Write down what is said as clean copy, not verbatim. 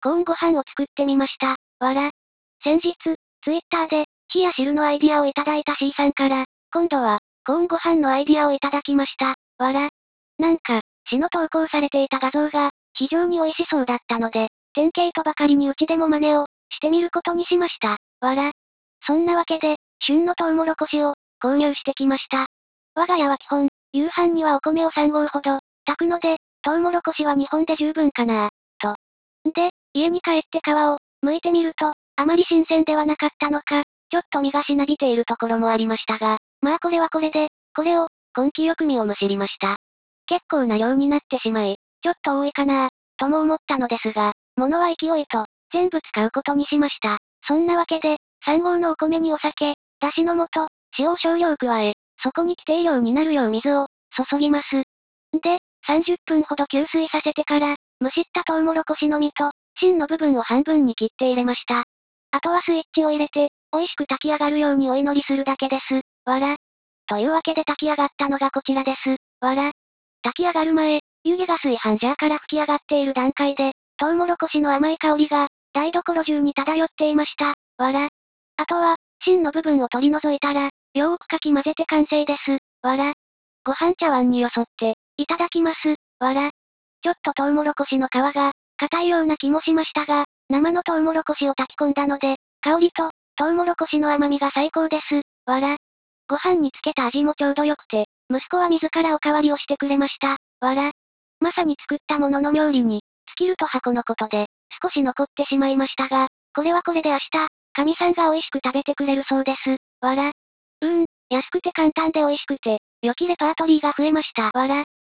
コーンご飯を作ってみました。わら。先日、ツイッターで、火や汁のアイディアをいただいた C さんから、今度は、コーンご飯のアイディアをいただきました。わら。なんか、市の投稿されていた画像が、非常に美味しそうだったので、典型とばかりにうちでも真似を、してみることにしました。わら。そんなわけで、旬のトウモロコシを、購入してきました。我が家は基本、夕飯にはお米を3合ほど、炊くので、トウモロコシは2本で十分かなと。で、家に帰って皮を、剥いてみると、あまり新鮮ではなかったのか、ちょっと身がしなびているところもありましたが、まあこれはこれで、これを、根気よく身をむしりました。結構な量になってしまい、ちょっと多いかなとも思ったのですが、物は勢いと、全部使うことにしました。そんなわけで、3合のお米にお酒、だしの素、塩を少量加え、そこに規定量になるよう水を、注ぎます。で、30分ほど吸水させてから、蒸しったトウモロコシの実と、芯の部分を半分に切って入れました。あとはスイッチを入れて、美味しく炊き上がるようにお祈りするだけです。わら。というわけで炊き上がったのがこちらです。わら。炊き上がる前、湯気が炊飯ジャーから吹き上がっている段階で、トウモロコシの甘い香りが、台所中に漂っていました。わら。あとは、芯の部分を取り除いたら、よーくかき混ぜて完成です。わら。ご飯茶碗によそって、いただきます。わら。ちょっとトウモロコシの皮が、硬いような気もしましたが、生のトウモロコシを炊き込んだので、香りと、トウモロコシの甘みが最高です。わら。ご飯につけた味もちょうど良くて、息子は自らおかわりをしてくれました。わら。まさに作ったものの料理に、尽きると箱のことで、少し残ってしまいましたが、これはこれで明日、神さんが美味しく食べてくれるそうです。わら。安くて簡単で美味しくて、良きレパートリーが増えました。わら。